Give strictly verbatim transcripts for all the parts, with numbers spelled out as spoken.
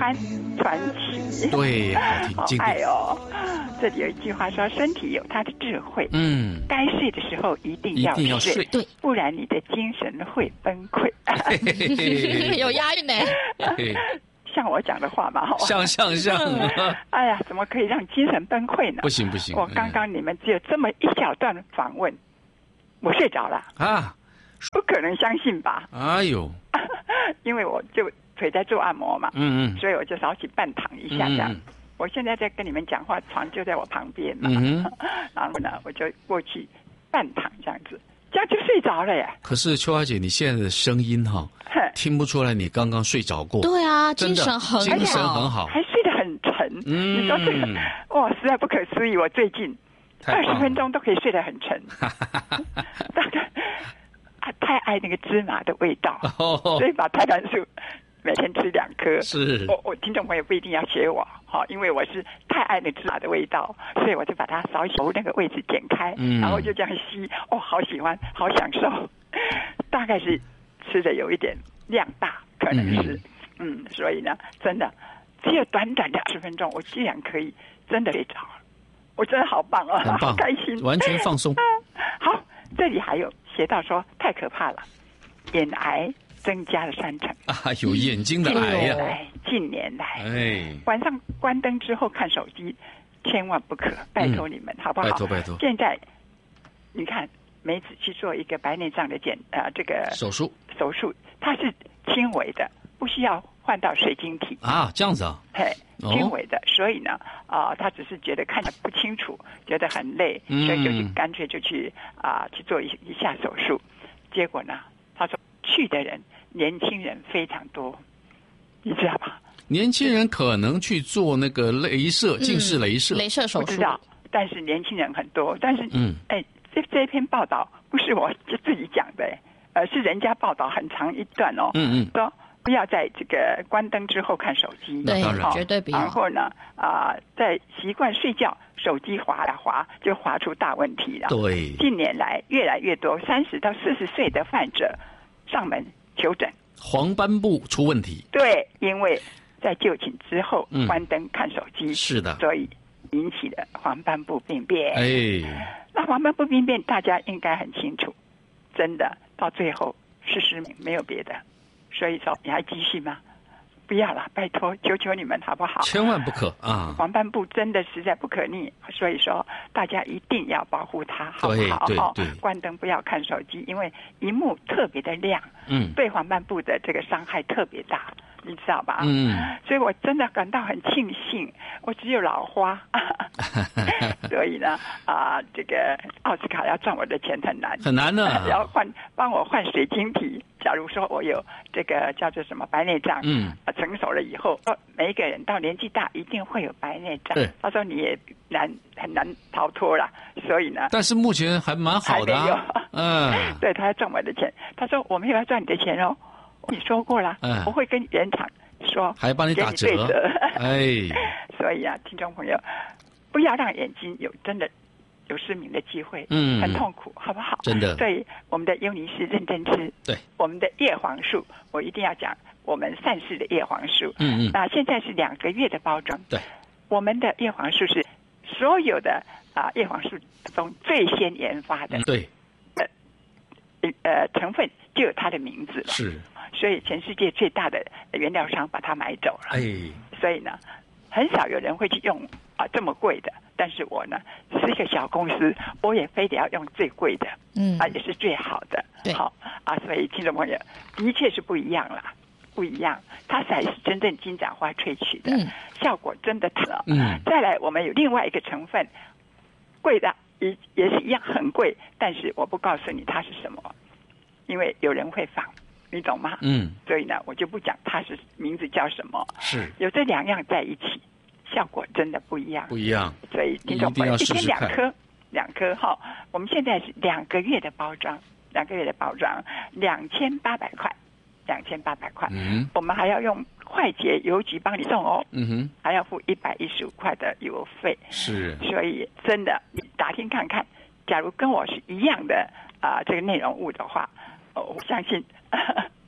川传奇， 对，好听， 好经典爱哦。这里有一句话说，身体有它的智慧， 嗯， 该睡的时候一定要睡， 一定要睡对， 不然你的精神会崩溃。 有押韵呢。 像我讲的话嘛， 像像像， 哎呀，怎么可以让精神崩溃呢？ 不行不行， 我刚刚你们只有这么一小段访问，我睡着了啊， 不可能相信吧？ 哎呦， 因为我就腿在做按摩嘛， 嗯嗯， 所以我就早起半躺一下这样。 嗯我现在在跟你们讲话，床就在我旁边嘛， 嗯然后呢，我就过去半躺这样子，这样就睡着了耶。 可是秋华姐，你现在的声音哈，听不出来你刚刚睡着过。 对啊， 真的精神很好， 精神很好， 还睡得很沉。 嗯， 你说这个，哇，实在不可思议！我最近二十分钟都可以睡得很沉，大概啊，太爱那个芝麻的味道， 哦、 所以把太白素每天吃两颗。 是， 我我听众朋友不一定要学我，好，因为我是太爱那芝麻的味道，所以我就把它少许那个位置剪开， 嗯、 然后就这样吸，哦，好喜欢，好享受。大概是吃的有一点量大，可能是，嗯, 嗯，所以呢，真的只有短短的二十分钟，我居然可以真的睡着了，我真的好棒啊， 很棒， 好开心， 完全放松。 好，这里还有写到说太可怕了，眼癌增加了三成啊，有眼睛的癌呀、 啊！近年来， 哎， 晚上关灯之后看手机，千万不可，拜托你们、嗯、好不好？ 拜托拜托。 现在你看梅子去做一个白内障的检呃这个手术， 手术它是轻微的，不需要换到水晶体啊，这样子啊， 嘿，轻微的，哦、所以呢，啊、呃，他只是觉得看得不清楚，觉得很累， 嗯、 所以就去干脆就去啊、呃、去做一一下手术，结果呢，他说去的人年轻人非常多，你知道吧？ 年轻人可能去做那个雷射、近视雷射、 雷射手术， 不知道，但是年轻人很多，但是嗯， 哎，这这一篇报道不是我就自己讲的，而是人家报道很长一段哦， 嗯嗯， 说不要在这个关灯之后看手机， 对， 当然绝对不要。 然后呢，啊、呃，在习惯睡觉，手机滑呀滑，就滑出大问题了。 对， 近年来越来越多三十到四十岁的患者上门求诊， 黄斑部出问题。 对，因为在就寝之后、 嗯、 关灯看手机， 是的， 所以引起了黄斑部病变。 哎， 那黄斑部病变大家应该很清楚，真的到最后是失明，没有别的。所以说，你还继续吗？不要了，拜托，求求你们好不好？ 千万不可啊！ 黄斑部真的实在不可逆，所以说大家一定要保护它，好不好？ 对对对， 关灯不要看手机，因为萤幕特别的亮， 嗯， 对黄斑部的这个伤害特别大，你知道吧？ 嗯， 所以我真的感到很庆幸，我只有老花，所以呢，啊、呃，这个奥斯卡要赚我的钱很难， 很难的、啊， 要换帮我换水晶体。假如说我有这个叫做什么白内障， 嗯， 啊，成熟了以后，每一个人到年纪大一定会有白内障。他说你也难很难逃脱了，所以呢， 但是目前还蛮好的、啊，嗯， 对，他要赚我的钱。他说我没有要赚你的钱哦，你说过了，嗯，我会跟原厂说， 还帮你打折， 对折哎， 所以啊，听众朋友，不要让眼睛有真的。有失明的机会， 嗯， 很痛苦，好不好？ 真的。 所以我们的优尼氏认真吃， 对， 我们的叶黄素，我一定要讲我们善氏的叶黄素， 嗯嗯。 那现在是两个月的包装， 对， 我们的叶黄素是所有的啊叶黄素中最先研发的， 嗯、对， 呃呃成分就有它的名字了， 是， 所以全世界最大的原料商把它买走了， 哎， 所以呢，很少有人会去用啊这么贵的。但是我呢是一个小公司，我也非得要用最贵的， 嗯， 啊也是最好的， 对， 好啊，所以听众朋友的确是不一样啦，不一样，它才是真正金盏花萃取的， 嗯， 效果真的好， 嗯， 再来我们有另外一个成分，贵的也也是一样很贵，但是我不告诉你它是什么，因为有人会仿，你懂吗？ 嗯， 所以呢我就不讲它是名字叫什么， 是有这两样在一起。效果真的不一样， 不一样， 所以听众朋友一天两颗，两颗哈。我们现在是两个月的包装，两个月的包装，两千八百块，两千八百块。 嗯， 我们还要用快捷邮局帮你送哦， 嗯哼， 还要付一百一十五块的邮费。 是， 所以真的，你打听看看，假如跟我是一样的啊、呃、这个内容物的话，哦，我相信。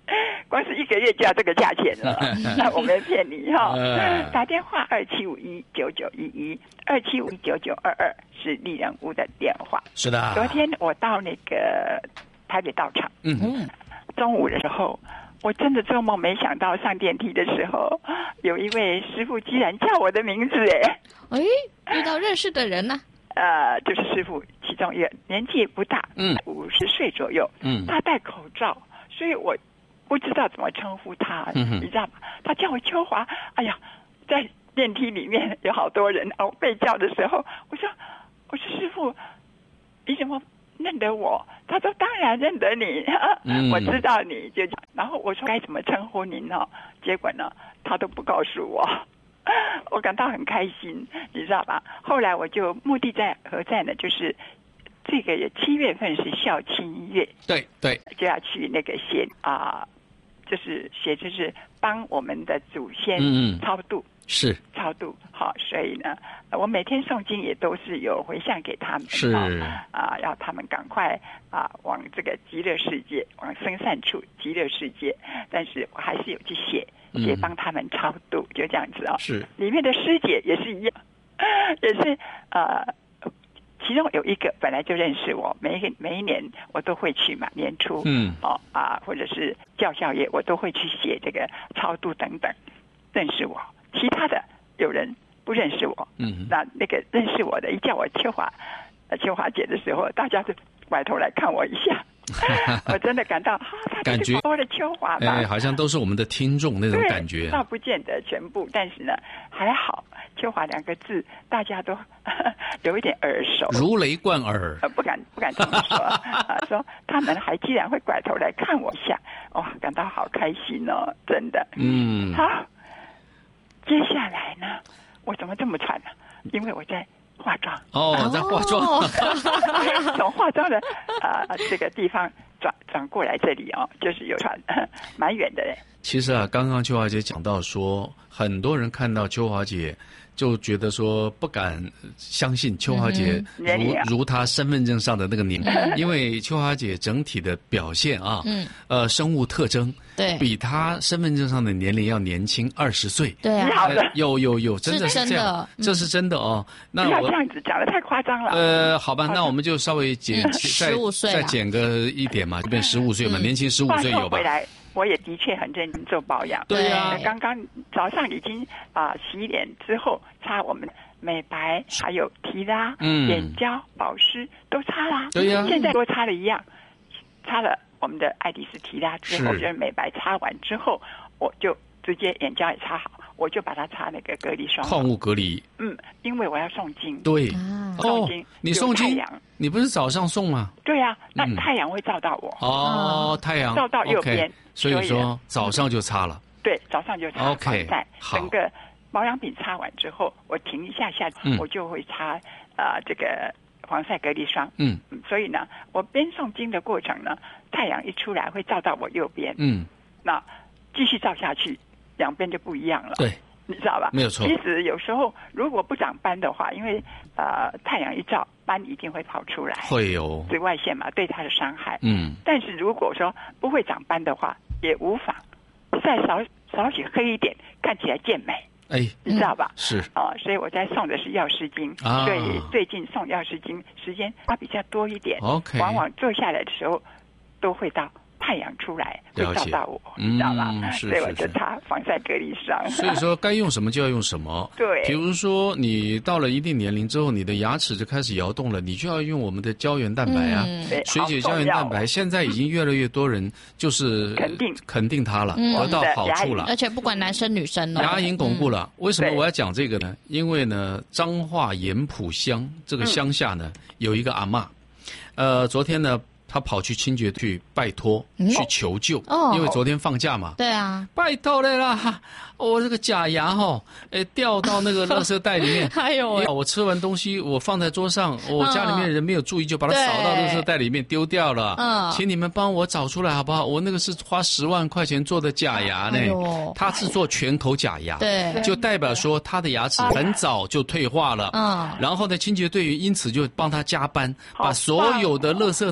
光是一个月就要这个价钱了，那我没骗你哈、 嗯。 打电话二七五一九九一一二七五一九九二二是丽人屋的电话。 是的。 昨天我到那个台北道场， 嗯嗯， 中午的时候，我真的做梦没想到上电梯的时候，有一位师傅居然叫我的名字，哎， 哎，遇到认识的人呢、 啊？呃，就是师傅其中一个年纪不大， 嗯， 五十岁左右， 嗯， 他戴口罩，所以我不知道怎么称呼他， 嗯、 你知道吗？他叫我秋华，哎呀，在电梯里面有好多人，哦，被叫的时候，我说，我说师傅，你怎么认得我？他说当然认得你，嗯、我知道你就，然后我说该怎么称呼您呢？结果呢，他都不告诉我。我感到很开心，你知道吧？后来我就目的在何在呢？就是这个七月份是孝亲月， 对对， 就要去那个写啊、呃，就是写就是帮我们的祖先超度， 嗯、是超度。好，所以呢，我每天诵经也都是有回向给他们， 是啊，要他们赶快啊往这个极乐世界，往生善处极乐世界。但是我还是有去写。也帮他们超度，就这样子哦。 是里面的师姐也是一样，也是呃，其中有一个本来就认识我，每一个每一年我都会去嘛，年初， 嗯， 哦啊，或者是教校业，我都会去写这个超度等等，认识我。其他的有人不认识我， 嗯， 那那个认识我的，一叫我秋华，呃，秋华姐的时候，大家就拐头来看我一下。我真的感到，啊、 感觉多的秋华吧， 哎，好像都是我们的听众那种感觉。 倒不见得全部，但是呢，还好，秋华两个字大家都呵呵有一点耳熟， 如雷贯耳。 呃，不敢不敢这么说啊，说他们还居然会拐头来看我一下，哇、哦，感到好开心哦，真的。 嗯， 好，接下来呢，我怎么这么喘呢？因为我在。化妆哦，在化妆， 从化妆的啊、呃、这个地方转转过来这里哦，就是有传蛮远的。 其实啊，刚刚秋华姐讲到说，很多人看到秋华姐就觉得说不敢相信秋华姐如、嗯、如她身份证上的那个年龄，因为秋华姐整体的表现啊，嗯，呃，生物特征对比她身份证上的年龄要年轻二十岁。 对啊， 呃、有有有，真的是这样， 是这是真的哦。那我不要这样子讲的太夸张了。 呃，好吧，那我们就稍微减十五岁， 再减个一点嘛，就变十五岁嘛，嗯、年轻十五岁有吧？ 回来我也的确很认真做保养。 对呀、啊， 刚刚早上已经啊、呃、洗脸之后擦我们美白，还有提拉、嗯、眼胶、保湿都擦啦。 对呀、啊， 现在多擦了一样，擦了我们的爱丽丝提拉之后，就是美白擦完之后，我就直接眼胶也擦好，我就把它擦那个隔离霜， 矿物隔离。 嗯，因为我要诵经。 对， 诵经、哦， 你诵经，你不是早上诵吗？ 对啊，那太阳会照到我。 嗯、哦，太阳照到右边， okay, 所以说早上就擦了。 对，早上就擦。 OK， 整个保养品擦完之后，我停一下下，嗯、我就会擦啊、呃、这个防晒隔离霜。 嗯， 所以呢，我边诵经的过程呢，太阳一出来会照到我右边。 嗯， 那继续照下去，两边就不一样了。 对。 你知道吧？ 没有错。 其实有时候如果不长斑的话，因为呃太阳一照，斑一定会跑出来。 会有紫外线嘛，对它的伤害。 嗯。 但是如果说不会长斑的话，也无妨，晒少少许黑一点，看起来健美。 哎， 你知道吧？ 是啊、呃，所以我在诵的是药师经， 啊、 所以最近诵药师经时间花比较多一点。 OK。 往往坐下来的时候，都会到。太阳出来会照到我，你知道吧？ 嗯、是所以我就擦防晒隔离霜。 所以说该用什么就要用什么。 对， 比如说你到了一定年龄之后，你的牙齿就开始摇动了，你就要用我们的胶原蛋白啊， 嗯、 水解胶原蛋白。现在已经越来越多人就是肯定肯定它了，嗯、得到好处了。 而且不管男生女生哦， 牙龈巩固了。 嗯、 为什么我要讲这个呢？因为呢，彰化盐埔乡这个乡下呢、嗯、有一个阿嬷，呃，昨天呢。他跑去清洁去拜托、嗯、去求救、哦，因为昨天放假嘛。 对啊， 拜托了啦！我、哦、这个假牙哈，哎掉到那个垃圾袋里面。 还有、欸， 我吃完东西，我放在桌上，我家里面人没有注意，就把它扫到垃圾袋里面丢掉了。嗯，请你们帮我找出来好不好？我那个是花十万块钱做的假牙呢，哎、他是做全口假牙， 对， 就代表说他的牙齿很早就退化了。嗯，然后呢，清洁队员因此就帮他加班，把所有的垃圾袋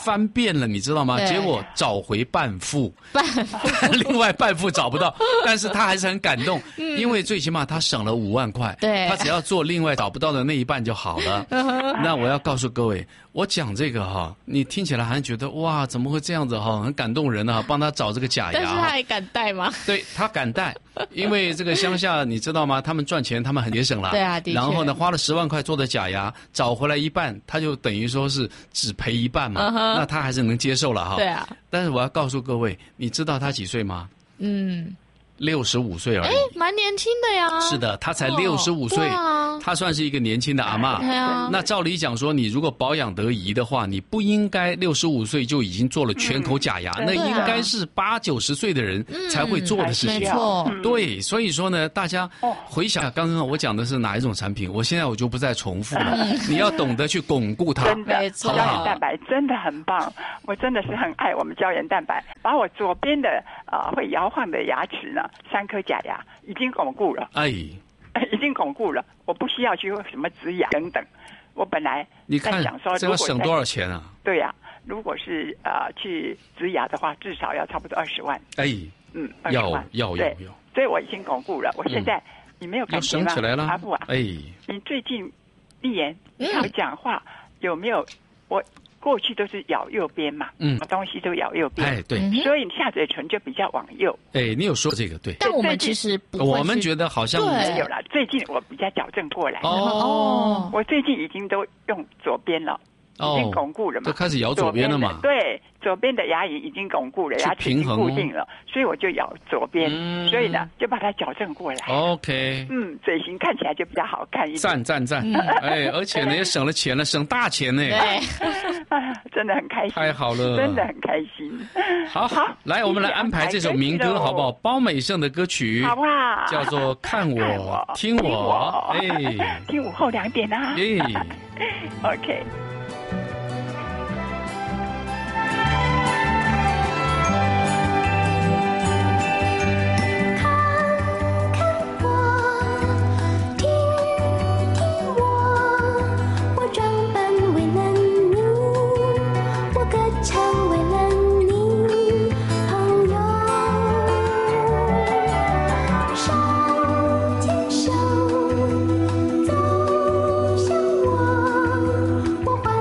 翻遍了，你知道吗？ 对结果找回半副， 半另外半副找不到，但是他还是很感动，因为最起码他省了五万块， 对他只要做另外找不到的那一半就好了。那我要告诉各位，我讲这个哈，你听起来还觉得哇，怎么会这样子哈，很感动人啊，帮他找这个假牙。 但是他还敢戴吗？ 对，他敢戴，因为这个乡下你知道吗？他们赚钱，他们很节省啦。 对啊的确然后呢，花了十万块做的假牙，找回来一半，他就等于说是只赔一半嘛。 嗯哼那他还是能接受了哈。 对啊。 但是我要告诉各位，你知道他几岁吗？ 嗯， 六十五岁而哎已。， 蛮年轻的呀。 是的，他才六十五岁对啊， 他算是一个年轻的阿嬷。 对啊那照理讲说，你如果保养得宜的话，你不应该六十五岁就已经做了全口假牙， 嗯那对啊应该是八九十岁的人才会做的事情。 没错， 嗯对，所以说呢，大家回想刚刚我讲的是哪一种产品，我现在我就不再重复了。你要懂得去巩固它。 真的， 没错胶原蛋白真的很棒，我真的是很爱我们胶原蛋白，把我左边的呃会摇晃的牙齿呢，三颗假牙已经巩固了， 哎， 已经巩固了，我不需要去什么植牙等等。我本来你看在想说， 这如果在要省多少钱啊？ 对呀、如果是呃去植牙的话，至少要差不多二十万， 哎， 嗯，二十要万， 要要对， 要， 所以我已经巩固了。我现在、你没有要感觉吗？ 省起来了。 阿布啊， 哎， 你最近丽言嗯要讲话有没有？我过去都是咬右边嘛， 嗯什么东西都咬右边， 哎，对， 嗯哼所以你下嘴唇就比较往右。 哎，你有说这个对。 但我们其实不会我们去觉得好像对没有啦，最近我比较矫正过来， 哦我最近已经都用左边了，已经巩固了嘛， 就开始咬左边了嘛。 对，左边的牙龈已经巩固了， 去牙齿已经平衡哦固定了，所以我就咬左边， 嗯所以呢就把它矫正过来。 OK， 嗯，嘴型看起来就比较好看一点。 赞赞赞！哎，而且呢也省了钱了，省大钱呢。 对， 啊，真的很开心， 太好了真的很开心。 好， 好来，我们来安排这首民歌好不好？包美胜的歌曲， 好不好？ 叫做《看我看我听我》。哎， 听午后两点啊。 哎。 OK。 我。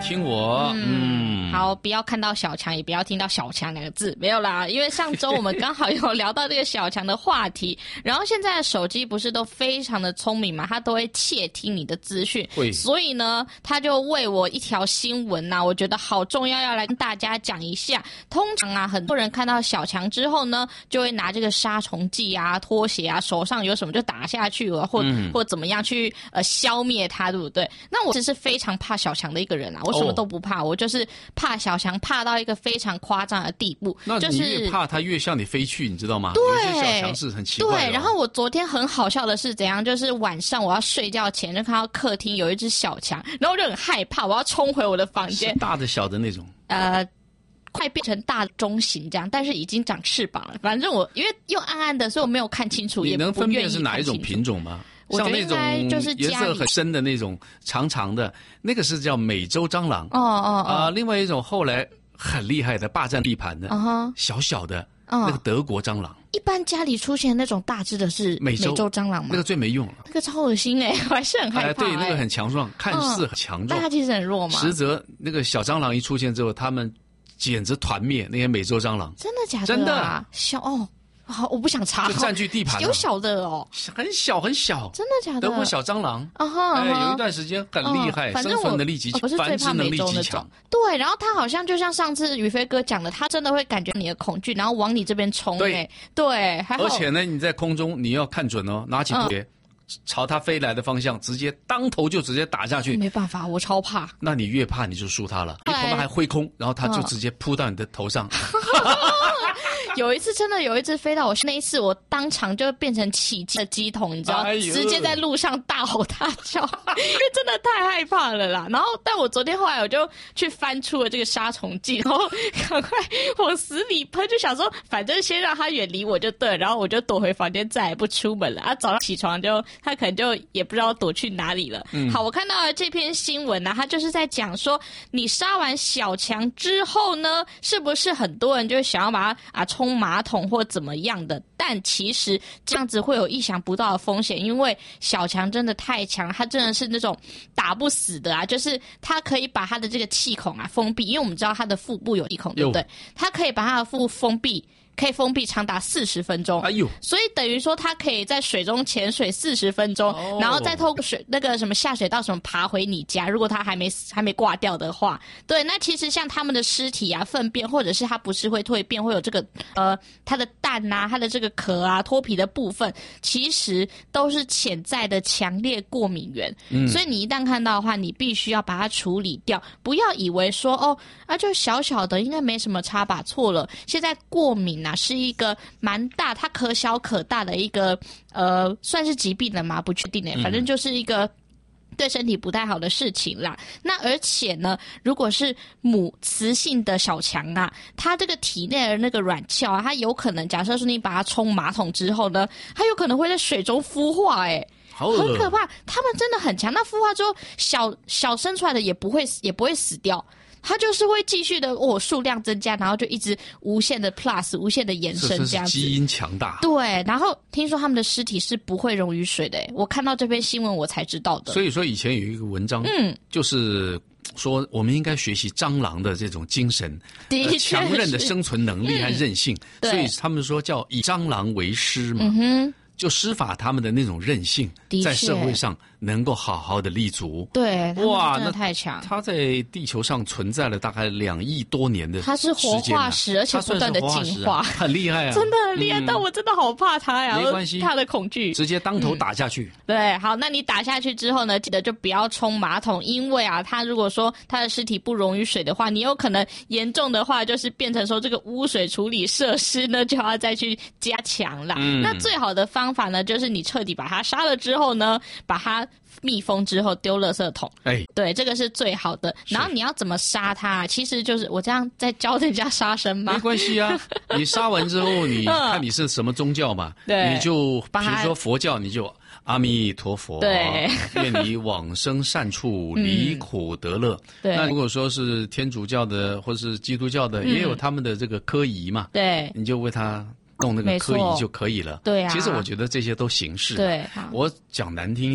听我，嗯， 嗯好，不要看到小强，也不要听到小强两个字，没有啦。因为上周我们刚好有聊到这个小强的话题，然后现在的手机不是都非常的聪明嘛，它都会窃听你的资讯， 会， 所以呢，他就为我一条新闻呐、啊，我觉得好重要，要来跟大家讲一下。通常啊，很多人看到小强之后呢，就会拿这个杀虫剂啊、拖鞋啊，手上有什么就打下去了，或、嗯、或怎么样去呃消灭它，对不对？那我其实是非常怕小强的一个人啊，我什么都不怕，哦、我就是怕小强，怕到一个非常夸张的地步。 那你越怕它越向你飞去，你知道吗？ 对， 有些小强是很奇怪的、哦。 对，然后我昨天很好笑的是怎样，就是晚上我要睡觉前就看到客厅有一只小强，然后我就很害怕，我要冲回我的房间。 是大的小的那种？ 呃。快变成大中型这样，但是已经长翅膀了。反正我因为又暗暗的，所以我没有看清楚。 你能分辨是哪一种品品种吗？ 我觉得应该就是颜色很深的那种长长的，那个是叫美洲蟑螂。 哦哦哦。 啊、呃，另外一种后来很厉害的霸占地盘的，uh huh. 小小的、uh, 那个德国蟑螂。 一般家里出现那种大只的是美洲蟑螂吗？ 那个最没用了， 那个超恶心哎、欸，我还是很害怕、欸。 哎，对，那个很强壮，看似很强壮， 但它其实很弱嘛。 实则那个小蟑螂一出现之后，他们简直团灭那些美洲蟑螂。 真的假的、啊？ 真的小哦。好，我不想查。 就占据地盘了， 有小的哦， 很小很小， 真的假的？ 德国小蟑螂啊哈， 哎，有一段时间很厉害， 反正生存能力极强，繁殖能力极强。 对，然后它好像就像上次宇飞哥讲的，它真的会感觉你的恐惧，然后往你这边冲。 对对，还好。 而且呢，你在空中你要看准哦，拿起拖鞋。朝它飞来的方向，直接当头就直接打下去。 没办法，我超怕。 那你越怕，你就输它了。你头上还挥空，然后它就直接扑到你的头上。 有一次真的有一只飞到我，那一次我当场就变成起鸡的鸡桶，你知道，哎、直接在路上大吼大叫，因为真的太害怕了啦。然后，但我昨天后来我就去翻出了这个杀虫剂，然后赶快往死里喷，就想说反正先让它远离我就对了。然后我就躲回房间，再也不出门了。啊，早上起床就它可能就也不知道躲去哪里了。嗯、好，我看到了这篇新闻呢、啊，它就是在讲说，你杀完小强之后呢，是不是很多人就想要把它啊冲马桶或怎么样的，但其实这样子会有意想不到的风险，因为小强真的太强，它真的是那种打不死的啊，就是它可以把它的这个气孔啊封闭，因为我们知道它的腹部有气孔，对不对？它可以把它的腹部封闭。可以封闭长达四十分钟，哎呦！所以等于说，它可以在水中潜水四十分钟，哦、然后再透过水那个什么下水道什么爬回你家。如果它还没还没挂掉的话，对，那其实像他们的尸体啊、粪便，或者是它不是会蜕变，会有这个呃它的蛋啊、它的这个壳啊、脱皮的部分，其实都是潜在的强烈过敏源。嗯，所以你一旦看到的话，你必须要把它处理掉，不要以为说哦啊就小小的应该没什么差吧，错了，现在过敏。那是一个蛮大，它可小可大的一个呃，算是疾病了吗？不确定诶，反正就是一个对身体不太好的事情啦。那而且呢，如果是母雌性的小强啊，它这个体内的那个卵鞘啊，它有可能，假设说你把它冲马桶之后呢，它有可能会在水中孵化诶。很可怕，它们真的很强。那孵化之后，小小生出来的也不会也不会死掉。它就是会继续的哦，数量增加，然后就一直无限的 plus， 无限的延伸这样子。 基因强大。 对，然后听说他们的尸体是不会溶于水的，我看到这篇新闻我才知道的。 所以说以前有一个文章，嗯，就是说我们应该学习蟑螂的这种精神，呃、强韧的生存能力和韧性。嗯、所以他们说叫以蟑螂为师嘛。嗯哼。就施法他们的那种韧性，在社会上能够好好的立足。 对，哇，真的太强！ 它在地球上存在了大概两亿多年的时间、啊， 它是活化石，而且不断的进化， 很厉害啊！ 真的很厉害，嗯、但我真的好怕它呀！ 没关系， 它的恐惧， 直接当头打下去、嗯。 对，好，那你打下去之后呢，记得就不要冲马桶，因为啊，它如果说它的尸体不溶于水的话，你有可能严重的话就是变成说这个污水处理设施呢就要再去加强啦。嗯、那最好的方法呢，就是你彻底把它杀了之后呢，把它密封之后丢垃圾桶。哎，对，这个是最好的。然后你要怎么杀它？其实就是我这样在教人家杀生吗？ 没关系啊，你杀完之后，你看你是什么宗教嘛？对，你就比如说佛教，你就阿弥陀佛， 对， 愿你往生善处，离苦得乐。对，那如果说是天主教的或是基督教的，嗯、也有他们的这个科仪嘛。对，你就为他弄那个科仪就可以了。对啊，其实我觉得这些都形式。对，我讲难听一点，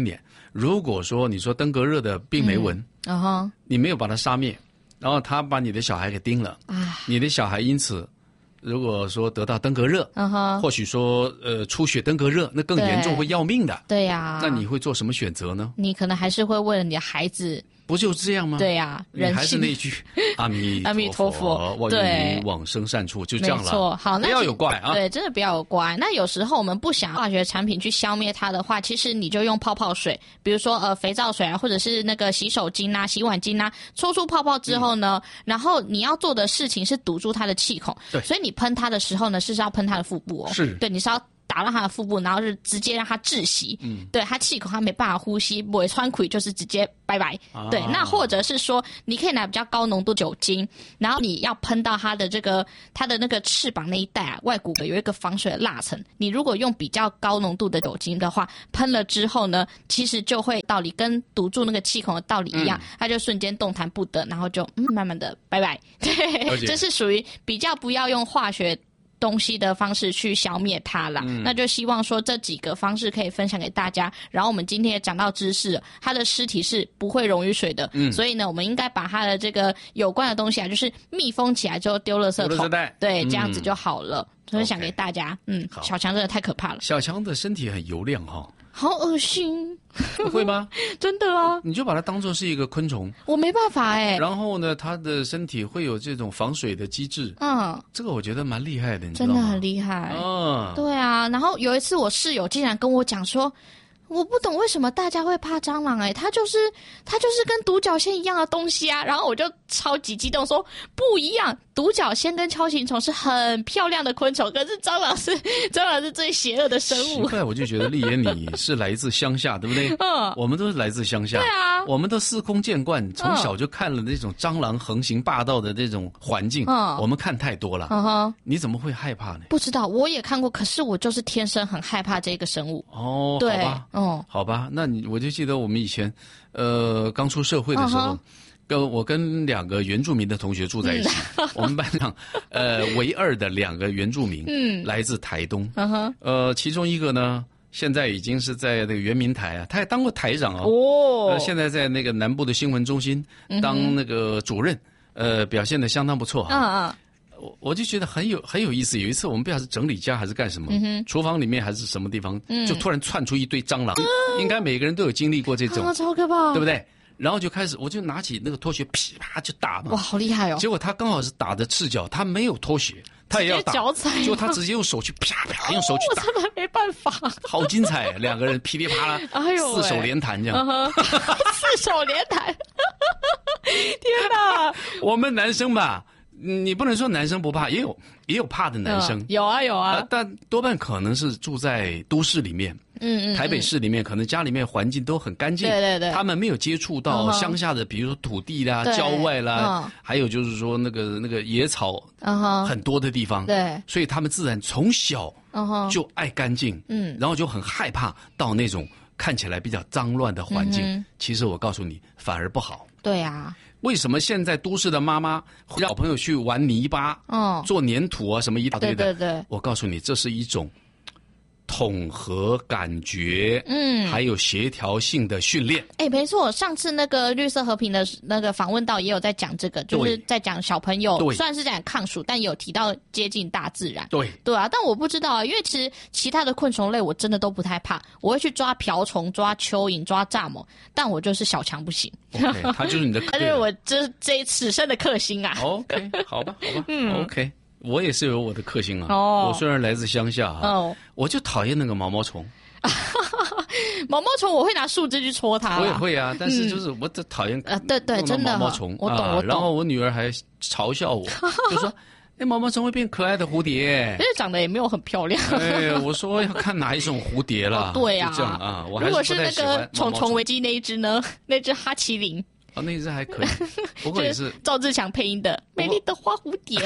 如果说你说登革热的病媒蚊， 嗯哼， 你没有把它杀灭，然后它把你的小孩给叮了， 啊， 你的小孩因此如果说得到登革热， 嗯哼， 或许说呃出血登革热，那更严重，会要命的。 对呀、啊， 那你会做什么选择呢？ 你可能还是会为了你的孩子。 不就这样吗？ 对呀、啊， 你还是那句阿弥阿弥陀佛， 望你往生善处，就这样了。 没错，好，那不要有怪啊。 对，真的不要有怪。那有时候我们不想化学产品去消灭它的话，其实你就用泡泡水，比如说呃肥皂水啊，或者是那个洗手巾啊、洗碗巾啊，搓出泡泡之后呢，嗯、然后你要做的事情是堵住它的气孔。 对， 所以你喷它的时候呢，是要喷它的腹部哦。 是， 对，你是要打到他的腹部，然后是直接让他窒息。嗯，对他气孔他没办法呼吸，不会穿溃就是直接拜拜。啊、对，那或者是说，你可以拿比较高浓度酒精，然后你要喷到他的这个他的那个翅膀那一带啊，外骨骼有一个防水的蜡层。你如果用比较高浓度的酒精的话，喷了之后呢，其实就会道理跟堵住那个气孔的道理一样，嗯、它就瞬间动弹不得，然后就嗯慢慢的拜拜。对，这是属于比较不要用化学东西的方式去消灭它啦、嗯、那就希望说这几个方式可以分享给大家。然后我们今天也讲到知识，它的尸体是不会溶于水的、嗯、所以呢我们应该把它的这个有关的东西啊，就是密封起来之后丢垃圾桶，对、嗯、这样子就好了，分享给大家。 okay, 嗯，小强真的太可怕了。 小强的身体很油亮哈、哦， 好恶心。 会吗？ 真的啊， 你就把它当作是一个昆虫。 我没办法哎、欸。 然后呢，它的身体会有这种防水的机制。嗯，这个我觉得蛮厉害的，你知道吗？ 真的很厉害。 嗯， 对啊。然后有一次我室友竟然跟我讲说，我不懂为什么大家会怕蟑螂哎、欸，它就是它就是跟独角仙一样的东西啊。然后我就超级激动说不一样，独角仙跟锹形虫是很漂亮的昆虫，可是蟑螂是蟑螂是最邪恶的生物。 奇怪，我就觉得丽妍你是来自乡下，对不对？嗯，我们都是来自乡下。 对啊， 我们都司空见惯，从小就看了那种蟑螂横行霸道的这种环境，嗯，我们看太多了。嗯哼，你怎么会害怕呢？ 不知道，我也看过，可是我就是天生很害怕这个生物。 哦， 对， 好吧， 嗯， 好吧，那你我就记得我们以前，呃，刚出社会的时候。嗯，跟我跟两个原住民的同学住在一起，嗯、我们班上呃唯二的两个原住民，嗯，来自台东，嗯哼，呃，其中一个呢，现在已经是在那个原民台啊，他还当过台长哦，哦，呃，现在在那个南部的新闻中心当那个主任，嗯、呃，表现得相当不错哈，嗯嗯。我我就觉得很有很有意思。有一次我们不知道是整理家还是干什么，嗯、厨房里面还是什么地方，嗯、就突然窜出一堆蟑螂，嗯、应该每个人都有经历过这种， 啊、超可怕， 对不对？然后就开始，我就拿起那个拖鞋，噼啪就打嘛。 哇，好厉害哦！ 结果他刚好是打的赤脚，他没有拖鞋，他也要打。 脚踩。 结果他直接用手去啪啪，用手去打。 我真的没办法。 好精彩，两个人噼里啪啦，哎呦，四手连弹这样。 Uh huh、四手连弹。天哪！ 我们男生吧。你不能说男生不怕，也有也有怕的男生， 嗯、有啊有啊、呃， 但多半可能是住在都市里面，嗯嗯，台北市里面，可能家里面环境都很干净， 对对对， 他们没有接触到乡下的，比如说土地啦、郊外啦，嗯、还有就是说那个那个野草很多的地方， 对， 所以他们自然从小就爱干净，嗯，然后就很害怕到那种看起来比较脏乱的环境。嗯、其实我告诉你，反而不好。 对啊。 为什么现在都市的妈妈让小朋友去玩泥巴、嗯，做粘土啊，什么一大堆的？ 对对对， 我告诉你，这是一种统合感觉，嗯，还有协调性的训练。 哎，没错，上次那个绿色和平的那个访问到也有在讲这个，就是在讲小朋友，虽然是在讲抗暑，但也有提到接近大自然。 对对啊，但我不知道啊，因为其实其他的昆虫类我真的都不太怕，我会去抓瓢虫、抓蚯蚓、抓蚱蜢，但我就是小强不行。 OK， 他就是你的， 他就是我这这此生的克星啊。 OK， 好吧，好吧，嗯 ，OK。我也是有我的克星啊！哦，我虽然来自乡下啊，哦，我就讨厌那个毛毛虫。 毛毛虫我会拿树枝去戳它。 我也会啊，但是就是我这讨厌啊，对对，真的毛毛虫， 我懂我懂。 然后我女儿还嘲笑我，就说：“哎，毛毛虫会变可爱的蝴蝶。” 因为长得也没有很漂亮。 哎，我说要看哪一种蝴蝶啦。 对啊， 这样啊，我还如果是那个虫虫危机那一只呢？那只哈奇林。 哦，那一只还可以，不过也是赵志强配音的《美丽的花蝴蝶》，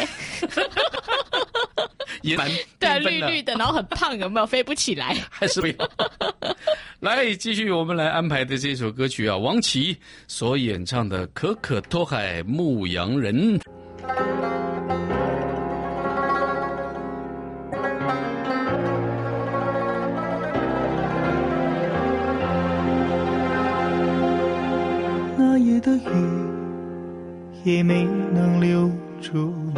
也蛮对啊，绿绿的，然后很胖，有没有飞不起来？ 还是不要。来，继续我们来安排的这首歌曲啊，王琦所演唱的《可可托海牧羊人》。 也没能留住你。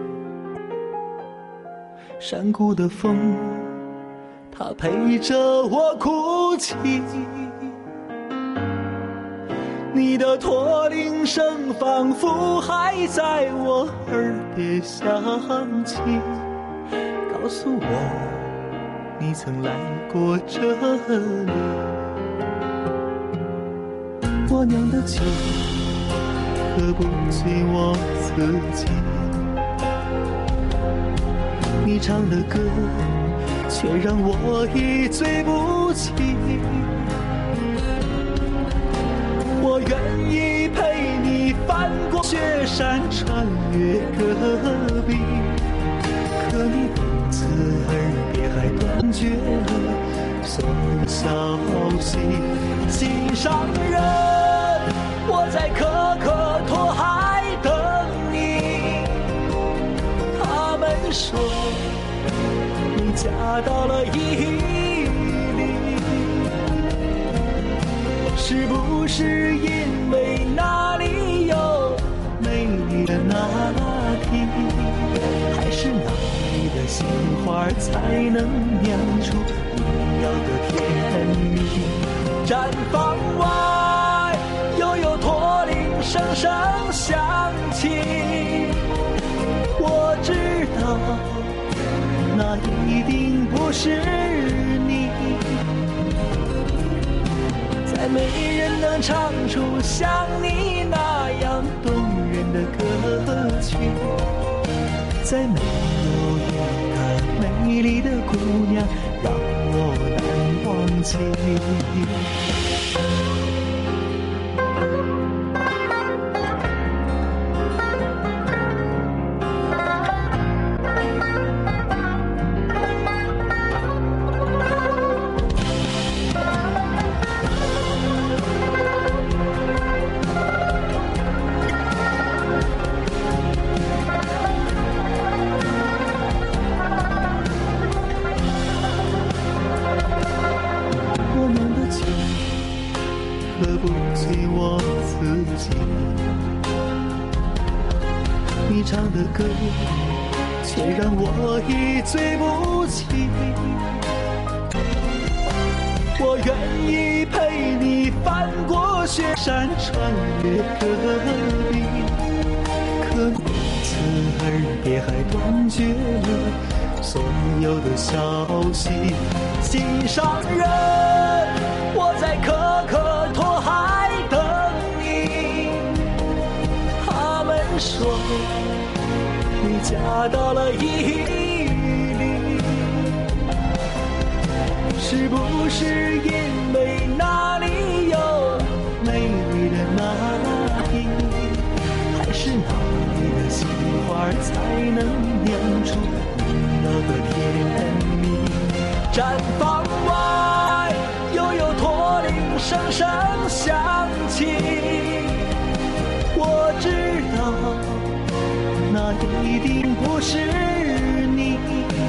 山谷的风，它陪着我哭泣，你的驼铃声仿佛还在我耳边响起，告诉我你曾来过这里。我酿的酒喝不醉我自己，你唱的歌却让我一醉不起。我愿意陪你翻过雪山，穿越戈壁，可你从此耳边还断绝了所有消息。心上人，我在可可托海等你。他们说你嫁到了伊犁，是不是因为那里有美丽的那提，还是那里的杏花才能酿出你要的甜蜜？毡房外又有驼铃声声响起，我知道那一定不是你，再没人能唱出像你那样动人的歌曲，再没有一个美丽的姑娘让我难忘记。喝不醉我自己，你唱的歌却让我一醉不起。我愿意陪你翻过雪山，穿越戈壁，可你此耳边还断绝了所有的消息。心上人，我在可可托海等你。他们说你嫁到了伊犁，是不是因为那里有美丽的那提，还是那里的杏花才能酿出你要的甜蜜？毡房外又有驼铃声声响起，我知道那一定不是你，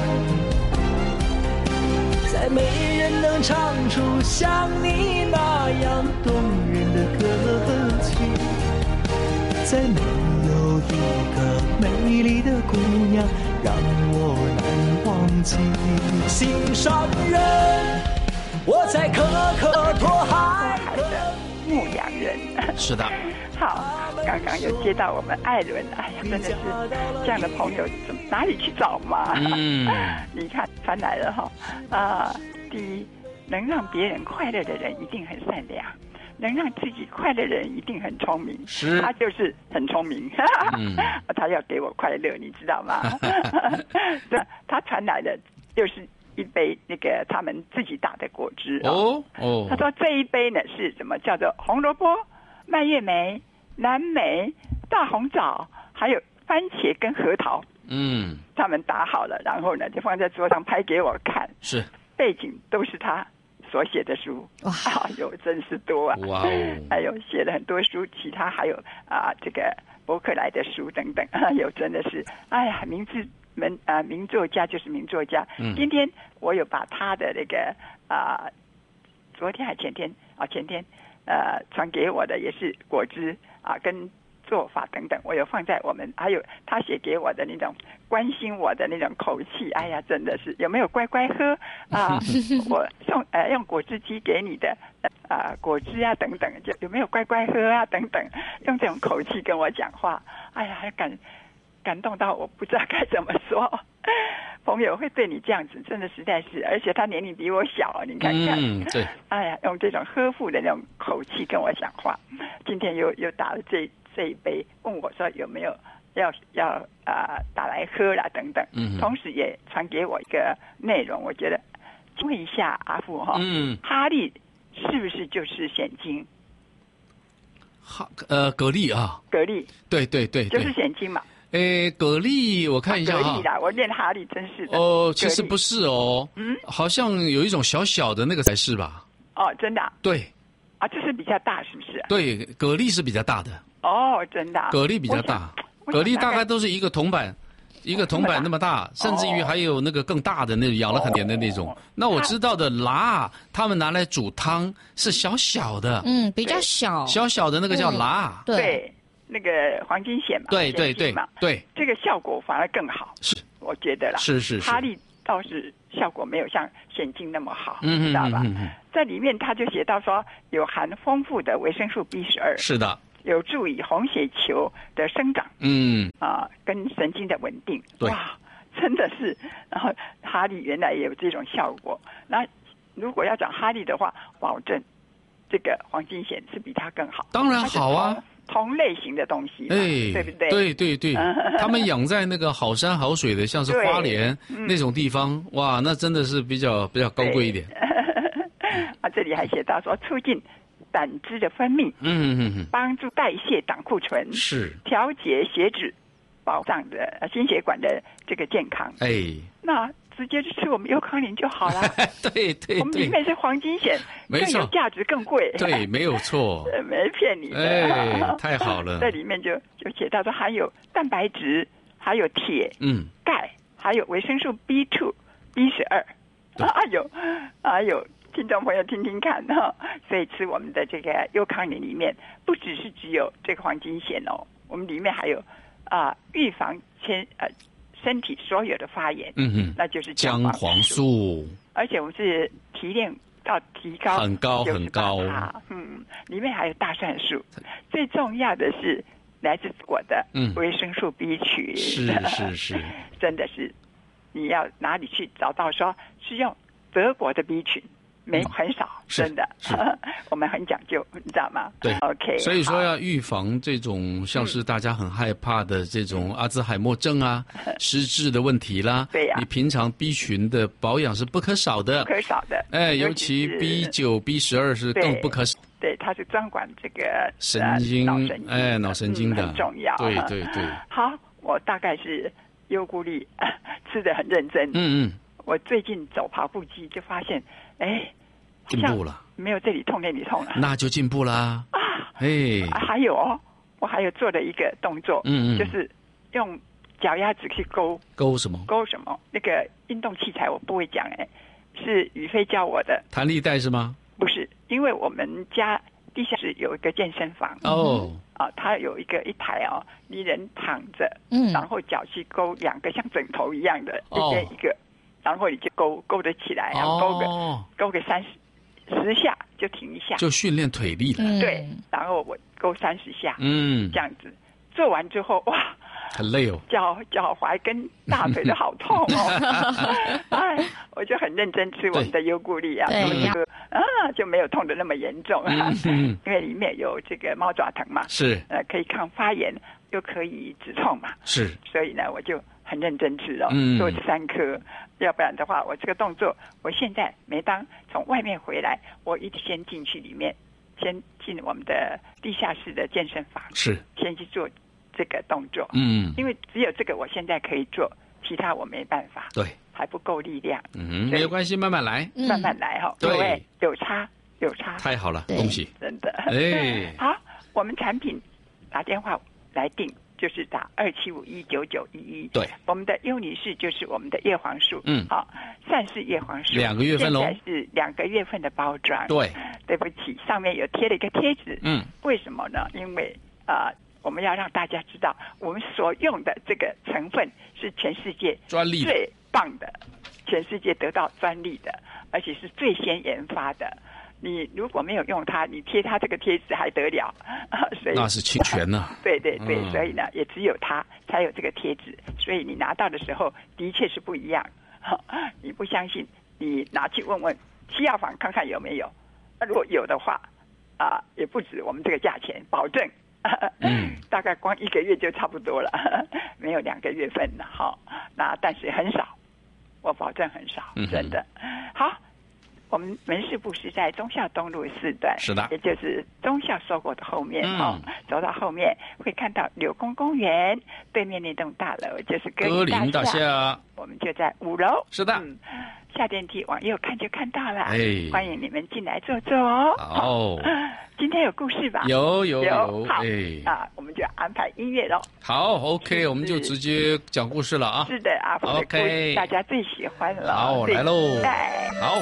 再没人能唱出像你那样动人的歌曲，再没有一个美丽的姑娘让我难忘记。心上人，我在可可托海的牧羊人。 是的。 好，刚刚有接到我们艾伦，哎呀，真的是这样的朋友，怎么哪里去找嘛？嗯，你看传来了哈，啊、呃，第一，能让别人快乐的人一定很善良，能让自己快乐的人一定很聪明。 是， 他就是很聪明，嗯、他要给我快乐，你知道吗？他传来的就是一杯那个他们自己打的果汁哦哦。他说这一杯呢是什么？叫做红萝卜、蔓越莓、蓝莓、大红枣，还有番茄跟核桃。嗯，他们打好了，然后呢就放在桌上拍给我看。 是， 背景都是他所写的书。哇，哎呦，真是多啊！哇哦，还有写了很多书，其他还有啊这个博客来的书等等。哎呦，真的是，哎呀，名字名啊名作家就是名作家。嗯，今天我有把他的那个啊，昨天还前天啊前天呃传给我的也是果汁啊跟做法等等，我有放在我们，还有他写给我的那种关心我的那种口气，哎呀，真的是有没有乖乖喝啊？我送呃用果汁机给你的啊、呃、果汁啊等等，就有没有乖乖喝啊等等，用这种口气跟我讲话，哎呀，还感感动到我不知道该怎么说。朋友会对你这样子，真的实在是，而且他年龄比我小，你看看， 嗯，对， 哎呀，用这种呵护的那种口气跟我讲话。今天又又打了这这一杯，问我说有没有要要啊、呃、打来喝啦等等， 嗯， 同时也传给我一个内容，我觉得问一下阿富哈， 嗯， 哈利是不是就是现金？ 哈呃，蛤蜊啊， 蛤蜊， 对对对， 就是现金嘛。 诶，蛤蜊，我看一下哈。 蛤蜊啦，我念哈利真是的。 哦，其实不是哦， 嗯， 好像有一种小小的那个才是吧？ 哦，真的、啊。 对。 啊，这是比较大，是不是？ 对，蛤蜊是比较大的。 哦，真的、啊。 蛤蜊比较大，蛤蜊大概都是一个铜板，一个铜板那么大， 哦、 甚至于还有那个更大的那种咬了很甜的那种。哦、那我知道的辣，他们拿来煮汤是小小的， 嗯，比较小， 小小的那个叫辣， 嗯、 对。那个黄金蚬嘛， 对对对嘛，对， 这个效果反而更好， 是， 我觉得啦， 是是是， 哈利倒是效果没有像蚬精那么好， 嗯， 知道吧？ 嗯嗯嗯、 在里面他就写到说，有含丰富的维生素 B 十二， 是的， 有助于红血球的生长， 嗯， 啊，跟神经的稳定， 对， 哇，真的是，然后哈利原来也有这种效果，那如果要讲哈利的话，保证这个黄金蚬是比它更好， 当然好啊。 同类型的东西， 哎， 对不对？ 对对对，他们养在那个好山好水的，像是花莲、嗯、那种地方，哇，那真的是比较比较高贵一点。 啊，这里还写到说，促进胆汁的分泌， 嗯嗯嗯， 帮助代谢胆固醇， 是调节血脂，保障的心血管的这个健康。 哎， 那直接就吃我们优康林就好了。 对对对， 我们里面是黄金蚬，更有价值，更贵。 对，没有错， 没骗你的。 哎，太好了。 在里面就就写到说，含有蛋白质，还有铁， 嗯， 钙，还有维生素 B 二、B 十二。哎呦，哎呦，听众朋友听听看哈、哦。所以吃我们的这个优康林里面，不只是只有这个黄金蚬哦，我们里面还有啊、呃，预防铅呃。身体所有的发炎， 嗯哼， 那就是姜黄素， 而且我们是提炼到提高很高很高， 嗯，里面还有大蒜素，最重要的是来自我的维生素 B 群， 是是是， 真的是你要哪里去找到说是用德国的 B 群？没很少，真的，我们很讲究，你知道吗？ 对 ，OK。 所以说要预防这种像是大家很害怕的这种阿兹海默症啊、嗯、失智的问题啦。 对呀、啊， 你平常 B 群的保养是不可少的， 不可少的。 哎，尤其 B 九、B 十二是更不可少。 对，它是专管这个神经， 脑神经哎，脑神经的、 嗯、很重要。 对对对。 好，我大概是优菇粒吃得很认真。 嗯嗯。 我最近走跑步机就发现，哎。 进步了， 没有这里痛那里痛了， 那就进步啦啊！哎， 还有哦，我还有做了一个动作， 嗯嗯， 就是用脚丫子去勾勾什么？ 勾什么？那个运动器材我不会讲哎，是宇飞教我的。 弹力带是吗？ 不是，因为我们家地下室有一个健身房哦， 啊，它有一个一台哦，你人躺着， 嗯， 然后脚去勾两个像枕头一样的，一边一个，然后你就勾勾得起来，然后勾个、 哦、 勾个三十。十下就停一下， 就训练腿力了。 嗯、 对，然后我勾三十下， 嗯， 这样子做完之后，哇， 很累哦， 脚脚踝跟大腿都好痛哦。哎，我就很认真吃我们的优固力啊， 对呀、 啊，就没有痛的那么严重啊， 嗯、 因为里面有这个猫爪藤嘛， 是， 呃，可以抗发炎，又可以止痛嘛， 是， 所以呢，我就很认真吃哦， 嗯， 多吃三颗。要不然的话，我这个动作，我现在每当从外面回来，我一定先进去里面，先进我们的地下室的健身房， 是， 先去做这个动作， 嗯， 因为只有这个我现在可以做，其他我没办法， 对， 还不够力量， 嗯，没有关系，慢慢来， 慢慢来哈、哦， 对， 各位有差有差， 太好了，恭喜， 真的， 哎， 好，我们产品打电话来订。就是打二七五一九九一一， 对， 我们的优女士就是我们的叶黄素， 嗯， 好，善氏叶黄素， 两个月份喽， 现在是两个月份的包装， 对， 对不起，上面有贴了一个贴纸， 嗯， 为什么呢？因为啊、呃， 我们要让大家知道，我们所用的这个成分是全世界专利最棒的，全世界得到专利的，而且是最先研发的。你如果没有用它，你贴它这个贴纸还得了？所以那是侵权呐、啊。 对对对、嗯，所以呢，也只有它才有这个贴纸，所以你拿到的时候的确是不一样。你不相信，你拿去问问西药房看看有没有。如果有的话，啊、呃，也不止我们这个价钱，保证。嗯，大概光一个月就差不多了，没有两个月份了哈。那但是很少，我保证很少，真的。嗯、好。我们门市部是在忠孝东路四段， 是的， 也就是忠孝收购的后面哈、嗯哦。走到后面会看到柳工公园对面那栋大楼，就是歌林大厦。我们就在五楼。 是的， 嗯，下电梯往右看就看到了。 哎， 欢迎你们进来坐坐哦。 好， 今天有故事吧？ 有有有。好， 哎， 啊，我们就安排音乐喽。 好 ，OK， 我们就直接讲故事了啊。 是的，阿福的故事大家最喜欢了。 好，来喽。好。